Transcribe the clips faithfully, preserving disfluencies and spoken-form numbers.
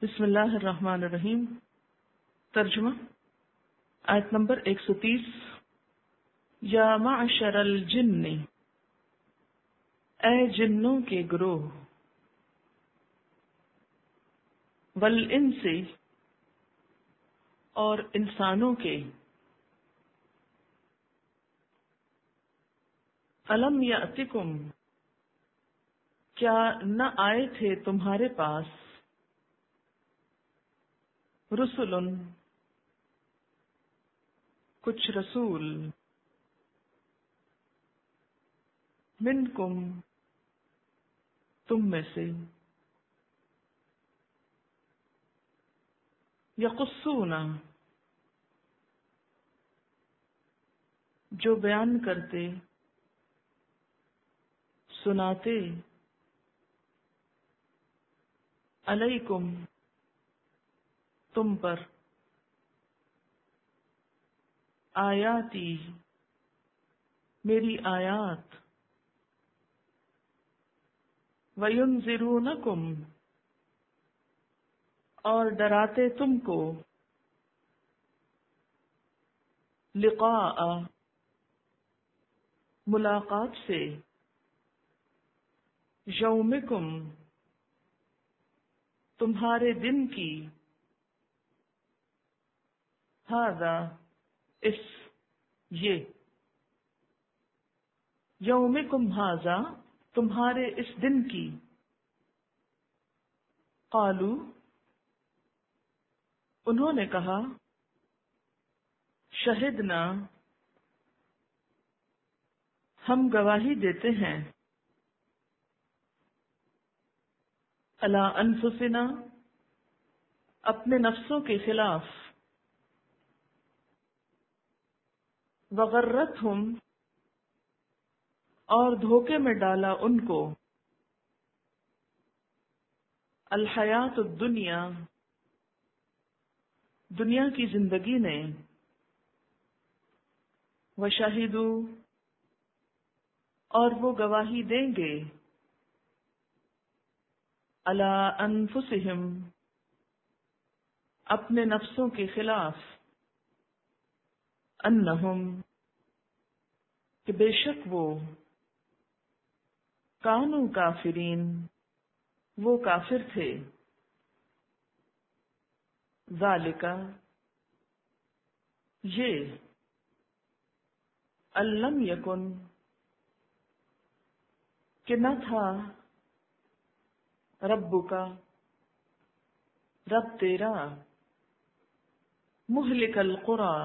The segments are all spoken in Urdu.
بسم اللہ الرحمن الرحیم۔ ترجمہ آیت نمبر ایک سو تیس۔ یا معشر الجن، اے جنوں کے گروہ، والانس، اور انسانوں کے، الم یأتکم، کیا نہ آئے تھے تمہارے پاس، رسل، کچھ رسول، منکم، تم میں سے، یقصون، جو بیان کرتے، سناتے، علیکم، تم پر، آیاتی، میری آیات، وینذرونکم، اور ڈراتے تم کو، لقاء، ملاقات سے، یومکم، تمہارے دن کی، ھذا، اس، یہ، یومکم ھذا، تمہارے اس دن کی، قالو، انہوں نے کہا، شہدنا، ہم گواہی دیتے ہیں، علی انفسنا، اپنے نفسوں کے خلاف، وغرتہم، اور دھوکے میں ڈالا ان کو، الحیات الدنیا، دنیا کی زندگی نے، وشہدوا، اور وہ گواہی دیں گے، علی انفسہم، اپنے نفسوں کے خلاف، انہم، کہ بے شک وہ، کانوا کافرین، وہ کافر تھے، ذالک، یہ، ان لم یکن، کہ نہ تھا، ربک، رب تیرا، مہلک القری،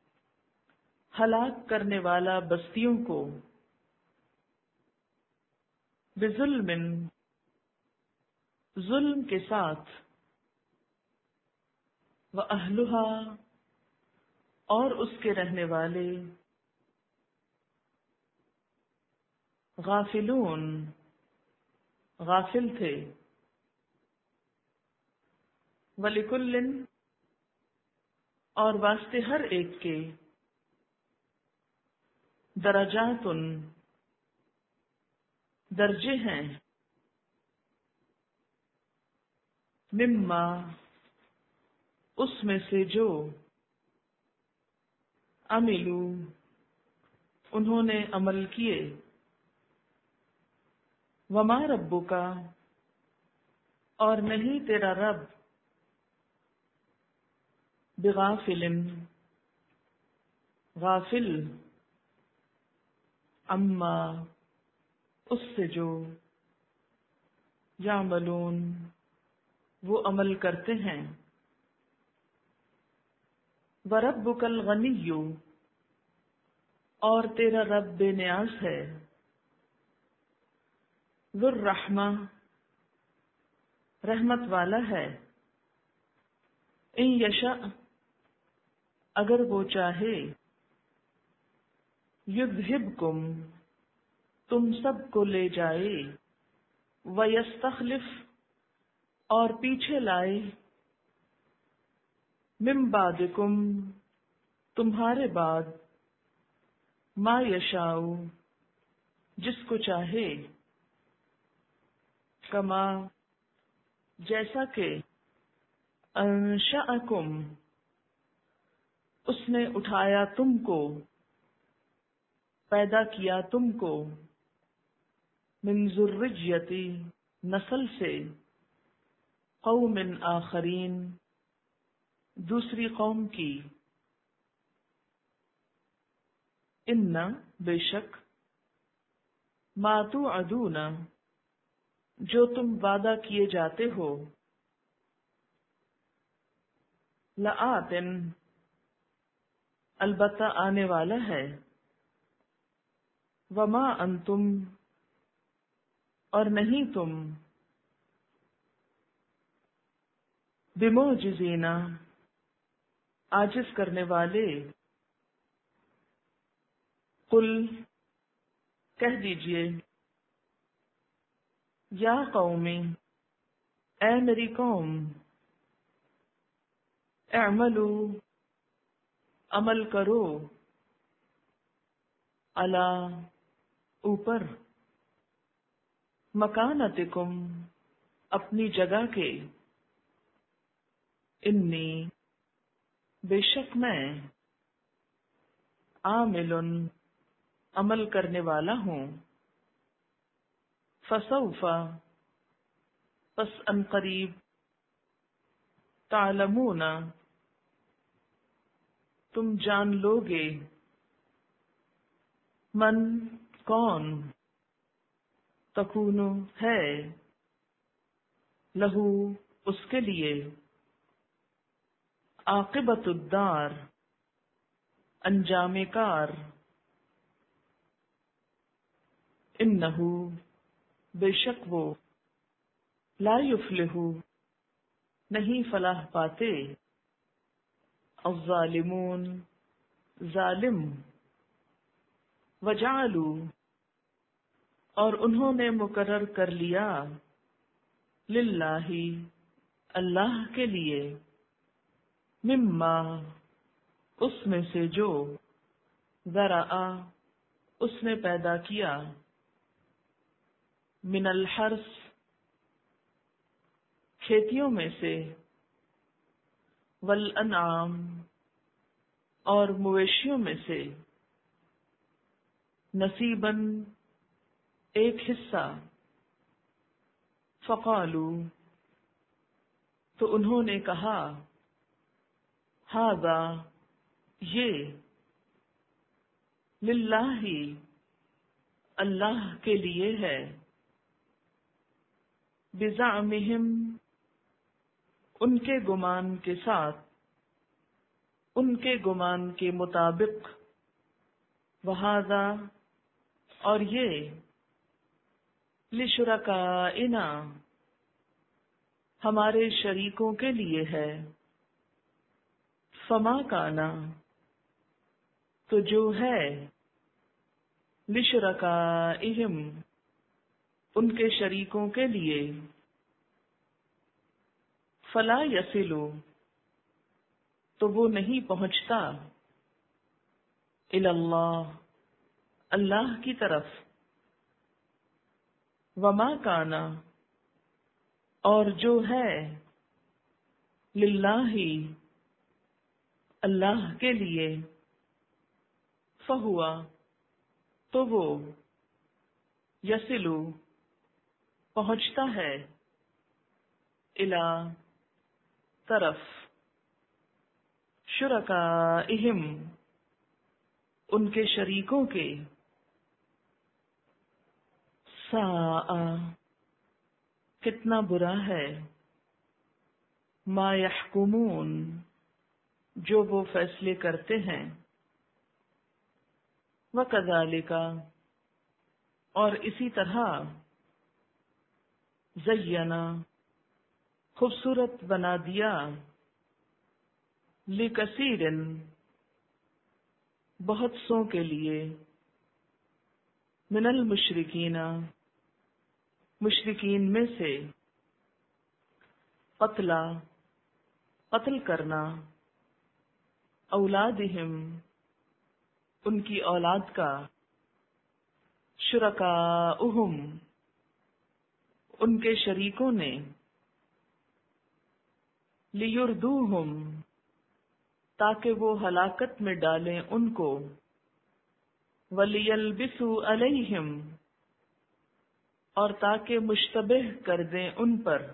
ہلاک کرنے والا بستیوں کو، بظلم، ظلم کے ساتھ، واہلھا، اور اس کے رہنے والے، غافلون، غافل تھے، وَلِكُلٍّ، اور واسطے ہر ایک کے، درجات، درجے ہیں، مما، اس میں سے جو، عملو، انہوں نے عمل کیے، وما ربک، اور نہیں تیرا رب، بغافل، غافل، اما، اس سے جو، یعملون، وہ عمل کرتے ہیں، وَرَبُّكَ الْغَنِيُّ، اور تیرا رب بے نیاز ہے، ذو الرحمہ، رحمت والا ہے، ان یشاء، اگر وہ چاہے، یذہبکم، تم سب کو لے جائے، ویستخلف، اور پیچھے لائے، من بعدکم، تمہارے بعد، ما یشاء، جس کو چاہے، کما، جیسا کہ، انشأکم، اس نے اٹھایا تم کو، پیدا کیا تم کو، من ذریتی، نسل سے، قوم آخرین، دوسری قوم کی، ان بے شک، ما توعدون، جو تم وعدہ کیے جاتے ہو، لآتن، البتہ آنے والا ہے، وما انتم، اور نہیں تم، بمعجزین، عاجز کرنے والے، قل، کہہ دیجئے، یا قومی، اے میری قوم، اعملوا، عمل کرو، علی، اوپر، مکانتکم، اپنی جگہ کے، انی، بے شک میں، عامل، عمل کرنے والا ہوں، فسوف، پس ان قریب، تعلمون، تم جان لو گے، من، کون، تکون، ہے، لہو، اس کے لیے، عاقبت الدار، انجام کار، انہو، بے شک وہ، لا یفلح، نہیں فلاح پاتے، الظالمون، ظالم، وجعلوا، اور انہوں نے مقرر کر لیا، للہ، اللہ کے لیے، مما، اس میں سے جو، ذرأ، اس نے پیدا کیا، من الحرث، کھیتیوں میں سے، والانعام، اور مویشیوں میں سے، نصیباً، ایک حصہ، فقالو، تو انہوں نے کہا، ھذا، یہ، للہ، اللہ کے لیے ہے، بزعمہم، ان کے گمان کے ساتھ، ان کے گمان کے مطابق، وھذا، اور یہ، لشرکائنا، ہمارے شریکوں کے لیے ہے، فما کانا، تو جو ہے، لشرکائہم، ان کے شریکوں کے لیے، فلا یصلو، تو وہ نہیں پہنچتا، الی اللہ، اللہ کی طرف، وما کانا، اور جو ہے، للہ، اللہ کے لیے، فہوا، تو وہ، یصلو، پہنچتا ہے، الی، طرف، شرکائہم، ان کے شریکوں کے، ساء، کتنا برا ہے، ما یحکمون، جو وہ فیصلے کرتے ہیں، وکذالک، اور اسی طرح، زینا، خوبصورت بنا دیا، لکثیر، بہت سو کے لیے، من المشرکین، مشرکین میں سے، قتلا، قتل کرنا، اولادہم، ان کی اولاد کا، شرکاؤہم، ان کے شریکوں نے، لیردوہم تاکہ وہ ہلاکت میں ڈالیں ان کو، ولیلبسوا علیہم اور تاکہ مشتبہ کر دیں ان پر،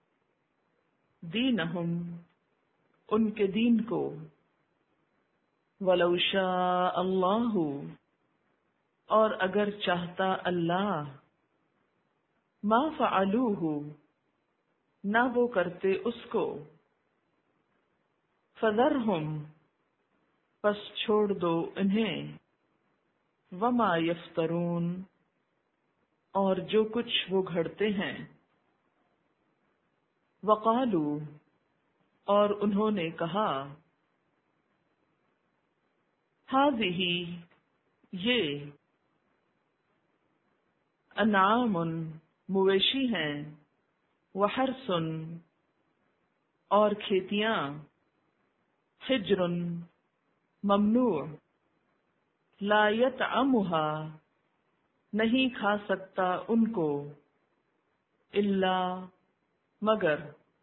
دینہم ان کے دین کو، وَلَوْ شَاءَ اللَّهُ اور اگر چاہتا اللہ، مَا فَعَلُوهُ نہ وہ کرتے اس کو، فَذَرْهُمْ پس چھوڑ دو انہیں، وَمَا يَفْتَرُونَ اور جو کچھ وہ گھڑتے ہیں، وَقَالُوا اور انہوں نے کہا، ہَذِهِ یہ، انعام مویشی ہیں، وحرث اور کھیتیاں، حجر ممنوع، لا یطعمها نہیں کھا سکتا ان کو، الا مگر،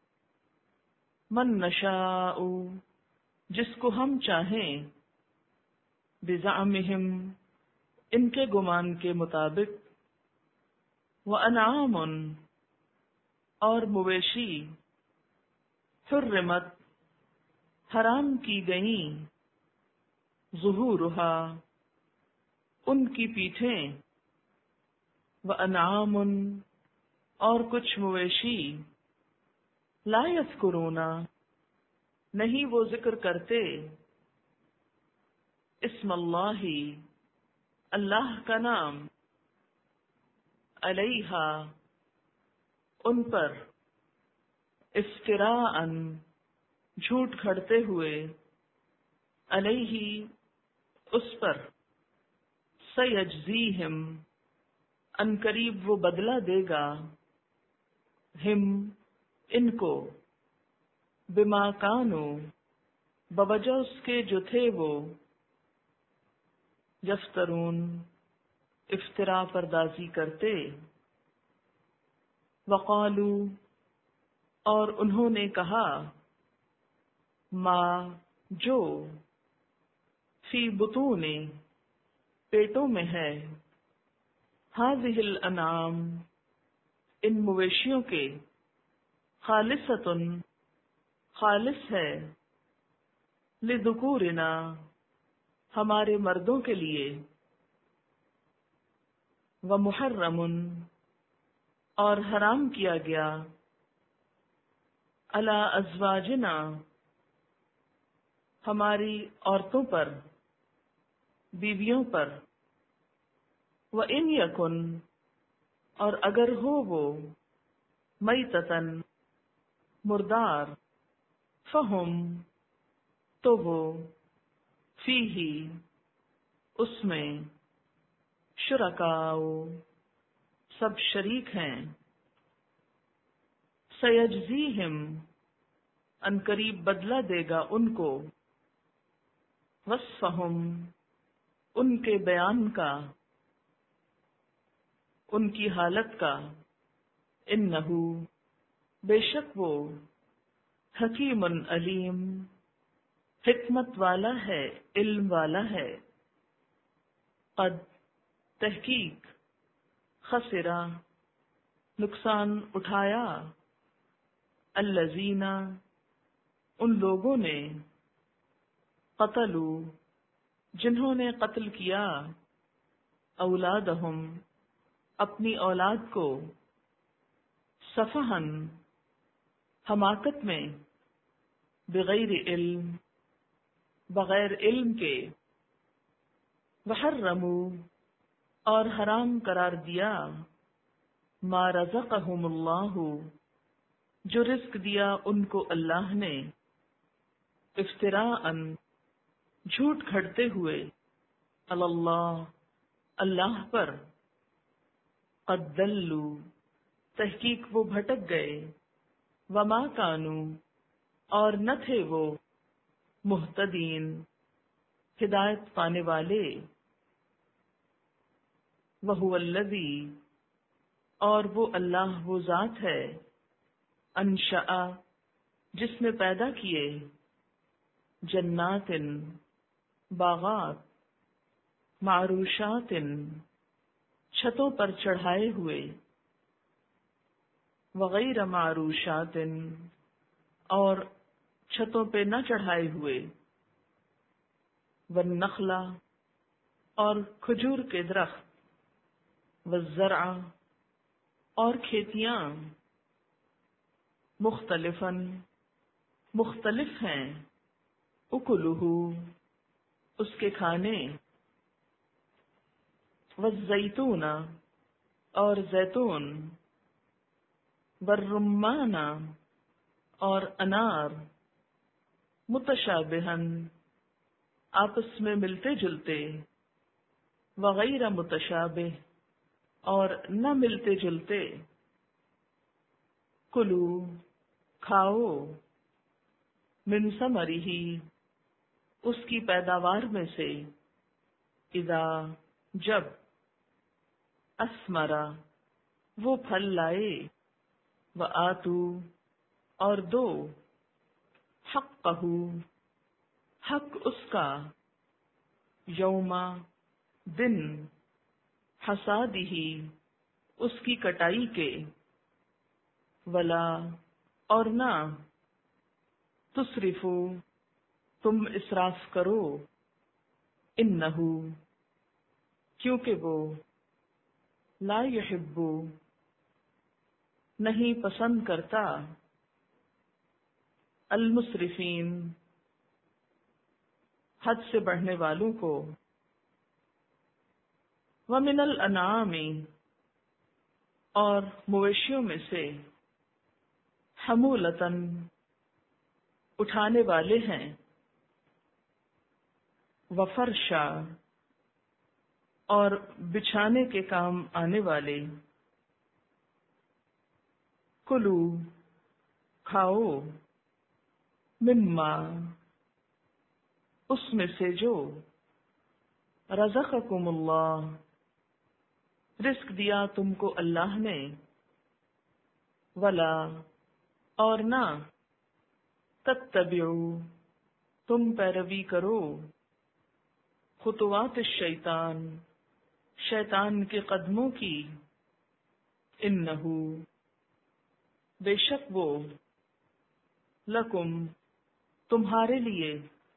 من نشاء جس کو ہم چاہیں، بزعمہم ان کے گمان کے مطابق، وانعام اور مویشی، حرمت حرام کی گئیں، ظہورها ان کی پیٹھیں، وانعام اور کچھ مویشی، لا یذکرون نہیں وہ ذکر کرتے، اسم اللہ اللہ کا نام، علیہا ان پر، افتراء جھوٹ کھڑتے ہوئے، علیہ اس پر، سیجزیہم ان قریب وہ بدلہ دے گا، ہم ان کو، بما کانوا بوجہ اس کے جو تھے وہ، یفترون افترا پردازی کرتے، وقالو اور انہوں نے کہا، ما جو، فی بطون پیٹوں میں ہے، ہذہ الانعام ان مویشیوں کے، خالصۃ خالص ہے، لذکورنا ہمارے مردوں کے لیے، ومحرم اور حرام کیا گیا، علی ازواجنا ہماری عورتوں پر، بیویوں پر، وَإِنْ يَكُنْ اور اگر ہو وہ، میتتن مردار، فہم تو وہ، فیہی اس میں، شرکاء سب شریک ہیں، سیجزیہم ان قریب بدلہ دے گا ان کو، وصفہم ان کے بیان کا، ان کی حالت کا، انہو بے شک وہ، حکیم علیم حکمت والا ہے، علم والا ہے، قد تحقیق، خسرا نقصان اٹھایا، الذین ان لوگوں نے، قتلوا جنہوں نے قتل کیا، اولادہم اپنی اولاد کو، سفہن حماقت میں، بغیر علم بغیر علم کے، وحرموا اور حرام قرار دیا، ما رزقہم اللہ جو رزق دیا ان کو اللہ نے، افتراء جھوٹ کھڑتے ہوئے، علی اللہ اللہ پر، قد دلوا تحقیق وہ بھٹک گئے، وما کانوا اور نہ تھے وہ، مہتدین ہدایت پانے والے، وہو الذی اور وہ اللہ وہ ذات ہے، انشأ جس نے پیدا کیے جنات باغات، معروشات چھتوں پر چڑھائے ہوئے، وغیر معروشات اور چھتوں پہ نہ چڑھائے ہوئے، والنخل اور کھجور کے درخت، والزرع اور کھیتیاں، مختلفاً مختلف ہیں، اکلہ اس کے کھانے، والزیتون اور زیتون، والرمان اور انار، متشابہن آپس میں ملتے جلتے، وغیر متشابہ اور نہ ملتے جلتے، کلو کھاؤ، من ثمرہ اس کی پیداوار میں سے، اذا جب، اثمرا وہ پھل لائے، وآتو اور دو، حقہ حق اس کا، یوم دن، حصادہ اس کی کٹائی کے، ولا اور نہ، تسرفو تم اسراف کرو، انہ کیونکہ وہ، لا یحب نہیں پسند کرتا، المسرفین حد سے بڑھنے والوں کو، ومن الانعام اور مویشیوں میں سے، حمولتاً اٹھانے والے ہیں، وفرشا اور بچھانے کے کام آنے والے، کلو کھاؤ، مما اس میں سے جو، رزقکم اللہ رزق دیا تم کو اللہ نے، ولا اور نہ، تتبعوا تم پیروی کرو، خطوات الشیطان شیطان کے قدموں کی، انہو بے شک وہ، لکم تمہارے لیے،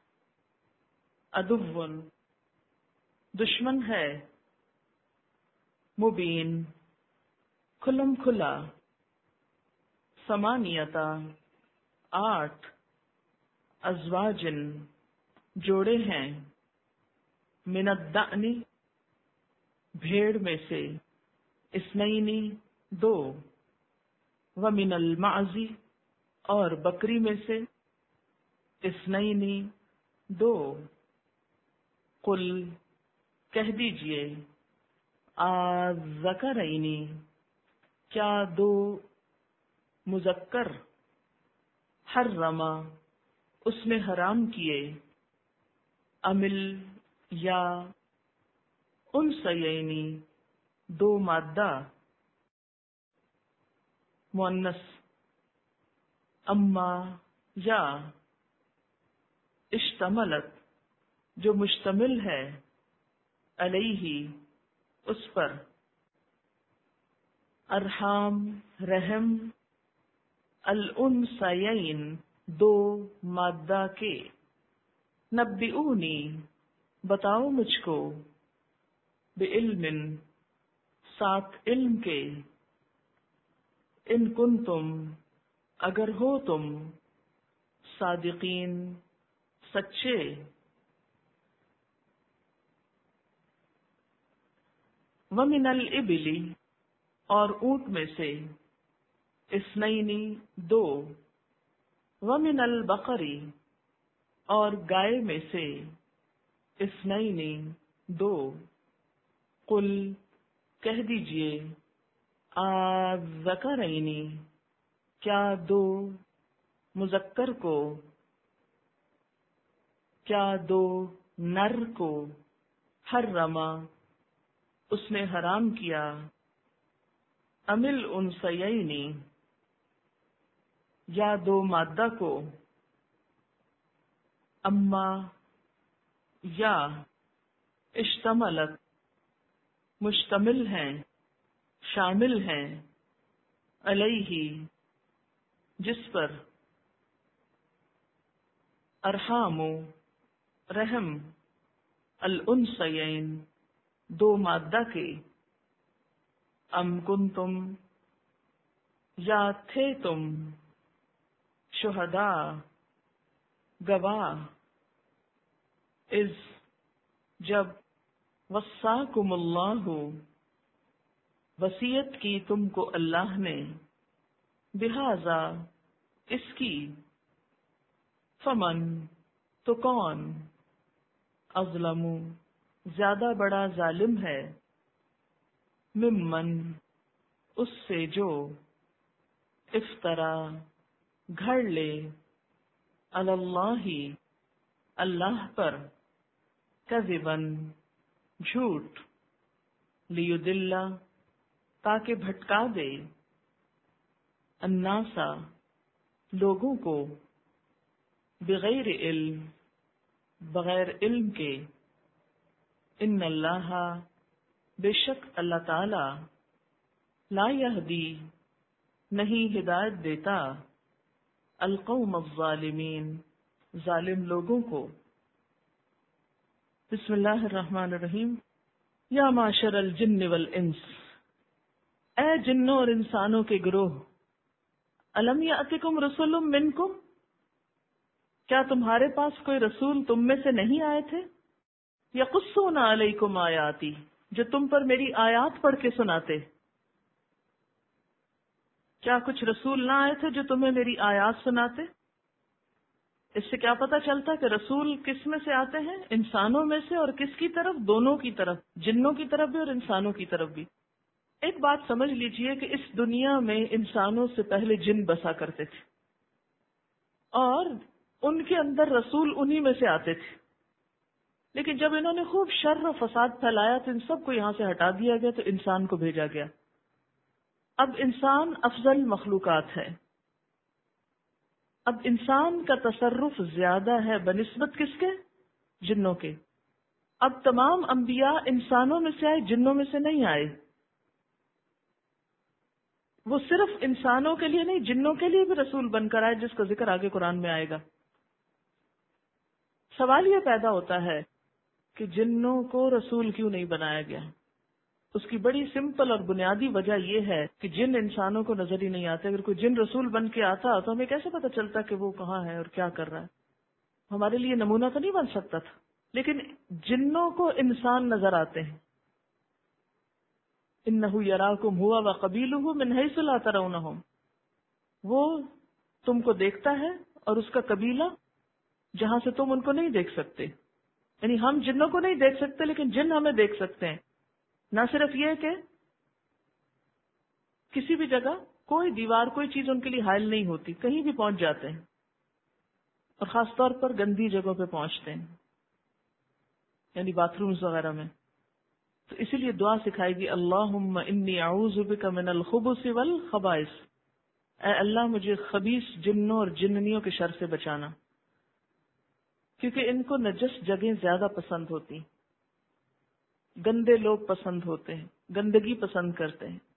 عدوٌ دشمن ہے، مبین کھلم کھلا، ثمانیتا آٹھ، ازواجن جوڑے ہیں، من الدأن بھیڑ میں سے، اثنین دو، ومن المعز اور بکری میں سے، اثنین دو، قل کہہ دیجئے، آذکرین کیا دو مذکر، حرما اس نے حرام کیے، امل یا انثیین دو مادہ، مؤنث، اما یا، اشتملت جو مشتمل ہے، علیہ اس پر، ارحام رحم، الانثیین دو مادہ کے، نبئونی بتاؤ مجھ کو، بعلم ساتھ علم کے، ان کنتم اگر ہو تم، صادقین سچے، ومن الابل اور اونٹ میں سے، اثنین دو، ومن البقری اور گائے میں سے، اثنین دو، قل کہہ دیجئے، آذکرین کیا دو مذکر کو، کیا دو نر کو، حرما اس نے حرام کیا، امل انثیین یا دو مادہ کو، اما یا اشتملت مشتمل ہیں، شامل ہیں، علیہ جس پر، ارحام رحم، الانثیین دو مادہ کے، ام کنتم یا تھے تم، شہداء گواہ، اذ جب، وصاکم اللہ وصیت کی تم کو اللہ نے، بہذا اس کی، فمن تو کون، اظلم زیادہ بڑا ظالم ہے، ممن اس سے جو، افطرا گھڑ لے، علی اللہ اللہ پر، کذباً جھوٹ، لیدل تاکہ بھٹکا دے، الناس لوگوں کو، بغیر علم بغیر علم کے، ان اللہ بے شک اللہ تعالی، لا یہدی نہیں ہدایت دیتا، القوم الظالمین ظالم لوگوں کو۔ بسم اللہ الرحمن الرحیم۔ یا معشر الجن والانس، اے جنوں اور انسانوں کے گروہ، الم یأتکم رسل منکم، کیا تمہارے پاس کوئی رسول تم میں سے نہیں آئے تھے، یقصون علیکم آیاتی جو تم پر میری آیات پڑھ کے سناتے، کیا کچھ رسول نہ آئے تھے جو تمہیں میری آیات سناتے؟ اس سے کیا پتا چلتا کہ رسول کس میں سے آتے ہیں، انسانوں میں سے، اور کس کی طرف، دونوں کی طرف، جنوں کی طرف بھی اور انسانوں کی طرف بھی۔ ایک بات سمجھ لیجئے کہ اس دنیا میں انسانوں سے پہلے جن بسا کرتے تھے، اور ان کے اندر رسول انہی میں سے آتے تھے، لیکن جب انہوں نے خوب شر و فساد پھیلایا تو ان سب کو یہاں سے ہٹا دیا گیا، تو انسان کو بھیجا گیا۔ اب انسان افضل مخلوقات ہے، اب انسان کا تصرف زیادہ ہے بنسبت کس کے؟ جنوں کے۔ اب تمام انبیاء انسانوں میں سے آئے، جنوں میں سے نہیں آئے۔ وہ صرف انسانوں کے لیے نہیں، جنوں کے لیے بھی رسول بن کر آئے، جس کا ذکر آگے قرآن میں آئے گا۔ سوال یہ پیدا ہوتا ہے کہ جنوں کو رسول کیوں نہیں بنایا گیا؟ اس کی بڑی سمپل اور بنیادی وجہ یہ ہے کہ جن انسانوں کو نظر ہی نہیں آتے۔ اگر کوئی جن رسول بن کے آتا تو ہمیں کیسے پتا چلتا کہ وہ کہاں ہے اور کیا کر رہا ہے؟ ہمارے لیے نمونہ تو نہیں بن سکتا تھا، لیکن جنوں کو انسان نظر آتے ہیں۔ انہ یراکم ہوا وقبیلہ من حیث لا ترونہم، وہ تم کو دیکھتا ہے اور اس کا قبیلہ جہاں سے تم ان کو نہیں دیکھ سکتے۔ یعنی ہم جنوں کو نہیں دیکھ سکتے لیکن جن ہمیں دیکھ سکتے ہیں۔ نہ صرف یہ کہ کسی بھی جگہ کوئی دیوار، کوئی چیز ان کے لیے حائل نہیں ہوتی، کہیں بھی پہنچ جاتے ہیں، اور خاص طور پر گندی جگہوں پہ پہنچتے ہیں، یعنی باتھ رومز وغیرہ میں۔ تو اسی لیے دعا سکھائے گی، اللہم انی اعوذ بک من الخبث والخبائث، اے اللہ مجھے خبیث جنوں اور جننیوں کے شر سے بچانا، کیونکہ ان کو نجس جگہیں زیادہ پسند ہوتی، گندے لوگ پسند ہوتے ہیں، گندگی پسند کرتے ہیں۔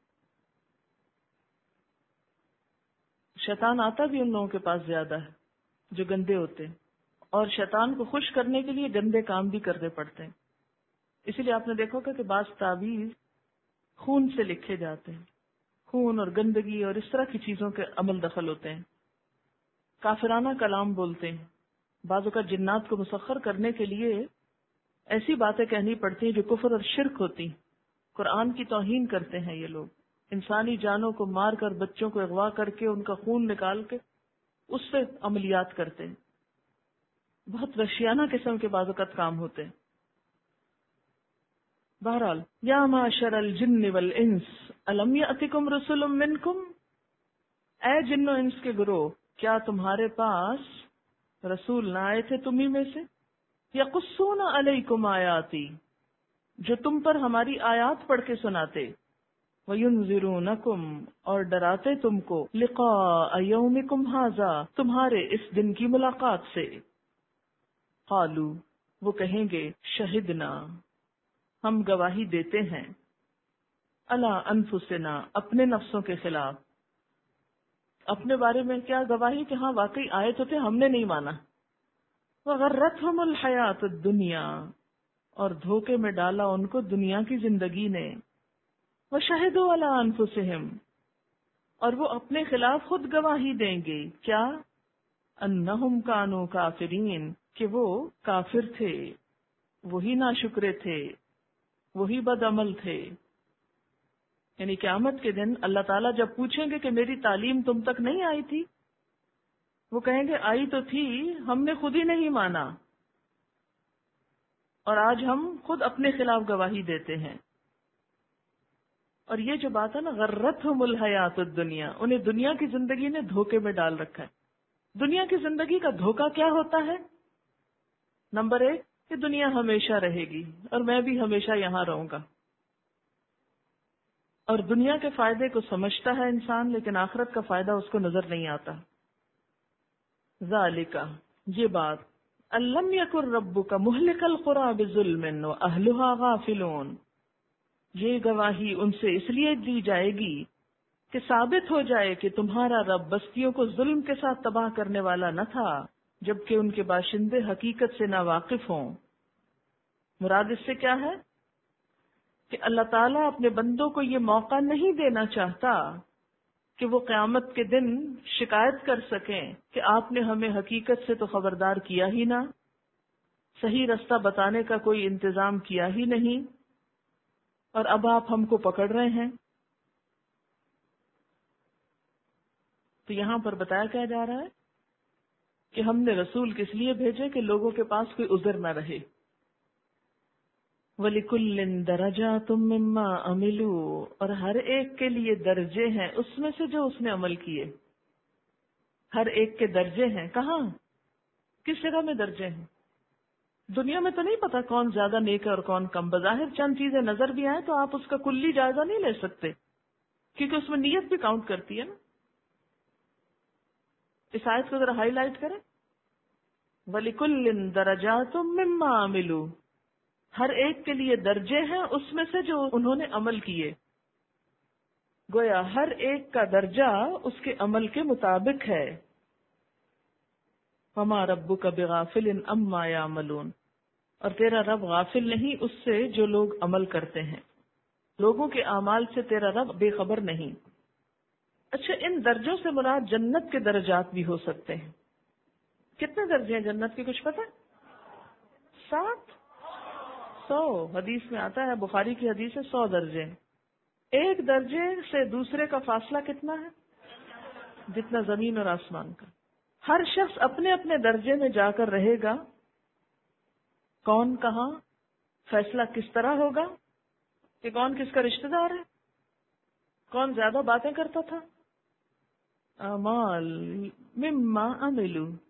شیطان آتا بھی ان لوگوں کے پاس زیادہ ہے جو گندے ہوتے ہیں، اور شیطان کو خوش کرنے کے لیے گندے کام بھی کرنے پڑتے ہیں۔ اسی لیے آپ نے دیکھا ہوگا کہ بعض تعویذ خون سے لکھے جاتے ہیں، خون اور گندگی اور اس طرح کی چیزوں کے عمل دخل ہوتے ہیں، کافرانہ کلام بولتے ہیں۔ بعض اوقات جنات کو مسخر کرنے کے لیے ایسی باتیں کہنی پڑتی ہیں جو کفر اور شرک ہوتی، قرآن کی توہین کرتے ہیں یہ لوگ، انسانی جانوں کو مار کر، بچوں کو اغوا کر کے، ان کا خون نکال کے اس سے عملیات کرتے ہیں، بہت وحشیانہ قسم کے بعض اوقات کام ہوتے ہیں۔ بہرحال، یا معشر الجن والانس الم یأتکم رسل منکم، اے جن و انس کے گروہ، کیا تمہارے پاس رسول نہ آئے تھے تمہیں میں سے، یقصون علیکم آیاتی جو تم پر ہماری آیات پڑھ کے سناتے، وَيُنذِرُونَكُمْ اور ڈراتے تم کو لقاء یومکم ھذا تمہارے اس دن کی ملاقات سے. قالوا وہ کہیں گے شہدنا ہم گواہی دیتے ہیں علی انفسنا اپنے نفسوں کے خلاف. اپنے بارے میں کیا گواہی کہ ہاں واقعی آئے تو تھے ہم نے نہیں مانا. وغرتہم الحیات الدنیا اور دھوکے میں ڈالا ان کو دنیا کی زندگی نے. وشہدوا علی انفسہم اور وہ اپنے خلاف خود گواہی دیں گے کیا انہم کانوا کافرین کہ وہ کافر تھے، وہی ناشکرے تھے، وہی بد عمل تھے. یعنی قیامت کے دن اللہ تعالیٰ جب پوچھیں گے کہ میری تعلیم تم تک نہیں آئی تھی، وہ کہیں گے آئی تو تھی، ہم نے خود ہی نہیں مانا اور آج ہم خود اپنے خلاف گواہی دیتے ہیں. اور یہ جو بات ہے نا غرتہم الحیات الدنیا، انہیں دنیا کی زندگی نے دھوکے میں ڈال رکھا ہے. دنیا کی زندگی کا دھوکہ کیا ہوتا ہے؟ نمبر ایک کہ دنیا ہمیشہ رہے گی اور میں بھی ہمیشہ یہاں رہوں گا. اور دنیا کے فائدے کو سمجھتا ہے انسان لیکن آخرت کا فائدہ اس کو نظر نہیں آتا. ذالک یہ بات الم یکن ربک مہلک القری بظلم واہلھا غافلون، یہ گواہی ان سے اس لیے دی جائے گی کہ ثابت ہو جائے کہ تمہارا رب بستیوں کو ظلم کے ساتھ تباہ کرنے والا نہ تھا جبکہ ان کے باشندے حقیقت سے ناواقف ہوں. مراد اس سے کیا ہے کہ اللہ تعالیٰ اپنے بندوں کو یہ موقع نہیں دینا چاہتا کہ وہ قیامت کے دن شکایت کر سکیں کہ آپ نے ہمیں حقیقت سے تو خبردار کیا ہی نہ، صحیح رستہ بتانے کا کوئی انتظام کیا ہی نہیں، اور اب آپ ہم کو پکڑ رہے ہیں. تو یہاں پر بتایا کیا جا رہا ہے کہ ہم نے رسول کس لیے بھیجے کہ لوگوں کے پاس کوئی عذر نہ رہے. وَلِكُلٍّ دَرَجَاتٌ مِّمَّا عَمِلُوا اور ہر ایک کے لیے درجے ہیں اس میں سے جو اس نے عمل کیے. ہر ایک کے درجے ہیں. کہاں کس جگہ میں درجے ہیں؟ دنیا میں تو نہیں پتا کون زیادہ نیک ہے اور کون کم. بظاہر چند چیزیں نظر بھی آئیں تو آپ اس کا کلی جائزہ نہیں لے سکتے کیونکہ اس میں نیت بھی کاؤنٹ کرتی ہے نا. اس آیت کو ذرا ہائی لائٹ کریں. وَلِكُلٍّ دَرَجَاتٌ مِّمَّا عَمِلُوا ہر ایک کے لیے درجے ہیں اس میں سے جو انہوں نے عمل کیے. گویا ہر ایک کا درجہ اس کے عمل کے مطابق ہے. وَمَا رَبُّكَ بِغَافِلٍ عَمَّا يَعْمَلُونَ اور تیرا رب غافل نہیں اس سے جو لوگ عمل کرتے ہیں. لوگوں کے اعمال سے تیرا رب بے خبر نہیں. اچھا ان درجوں سے مراد جنت کے درجات بھی ہو سکتے ہیں. کتنے درجے ہیں جنت کے کچھ پتہ؟ سات سو. حدیث میں آتا ہے، بخاری کی حدیث ہے، سو درجے. ایک درجے سے دوسرے کا فاصلہ کتنا ہے؟ جتنا زمین اور آسمان کا. ہر شخص اپنے اپنے درجے میں جا کر رہے گا. کون کہاں، فیصلہ کس طرح ہوگا کہ کون کس کا رشتہ دار ہے، کون زیادہ باتیں کرتا تھا. اعمال مما عملوا